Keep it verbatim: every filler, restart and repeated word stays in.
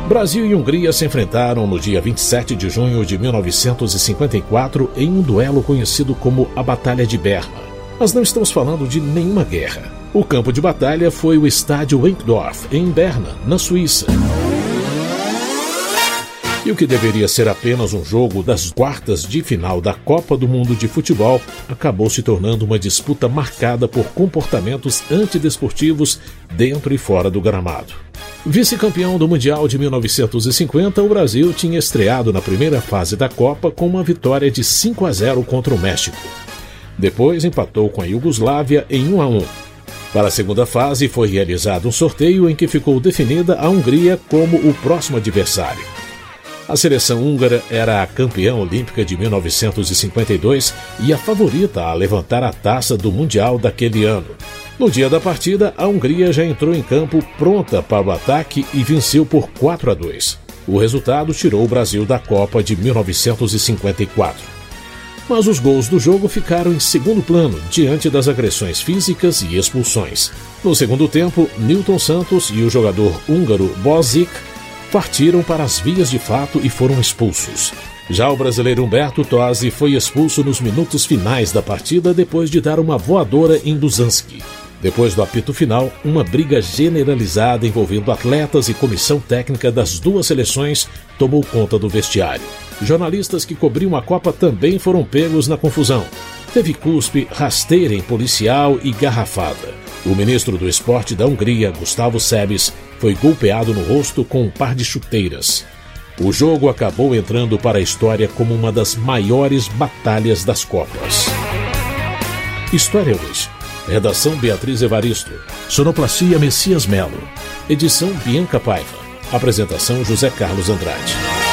Brasil e Hungria se enfrentaram no dia vinte e sete de junho de mil novecentos e cinquenta e quatro em um duelo conhecido como a Batalha de Berma. Mas não estamos falando de nenhuma guerra. O campo de batalha foi o estádio Wankdorf, em Berna, na Suíça. E o que deveria ser apenas um jogo das quartas de final da Copa do Mundo de Futebol acabou se tornando uma disputa marcada por comportamentos antidesportivos dentro e fora do gramado. Vice-campeão do Mundial de mil novecentos e cinquenta, o Brasil tinha estreado na primeira fase da Copa com uma vitória de cinco a zero contra o México. Depois empatou com a Iugoslávia em um a um. Para a segunda fase foi realizado um sorteio em que ficou definida a Hungria como o próximo adversário. A seleção húngara era a campeã olímpica de mil novecentos e cinquenta e dois e a favorita a levantar a taça do Mundial daquele ano. No dia da partida, a Hungria já entrou em campo pronta para o ataque e venceu por quatro a dois. O resultado tirou o Brasil da Copa de mil novecentos e cinquenta e quatro. Mas os gols do jogo ficaram em segundo plano, diante das agressões físicas e expulsões. No segundo tempo, Nilton Santos e o jogador húngaro Bozic partiram para as vias de fato e foram expulsos. Já o brasileiro Humberto Tosi foi expulso nos minutos finais da partida depois de dar uma voadora em Dusanski. Depois do apito final, uma briga generalizada envolvendo atletas e comissão técnica das duas seleções tomou conta do vestiário. Jornalistas que cobriam a Copa também foram pegos na confusão. Teve cuspe, rasteira em policial e garrafada. O ministro do Esporte da Hungria, Gustavo Sebes, foi golpeado no rosto com um par de chuteiras. O jogo acabou entrando para a história como uma das maiores batalhas das Copas. História hoje. Redação Beatriz Evaristo. Sonoplastia Messias Melo. Edição Bianca Paiva. Apresentação José Carlos Andrade.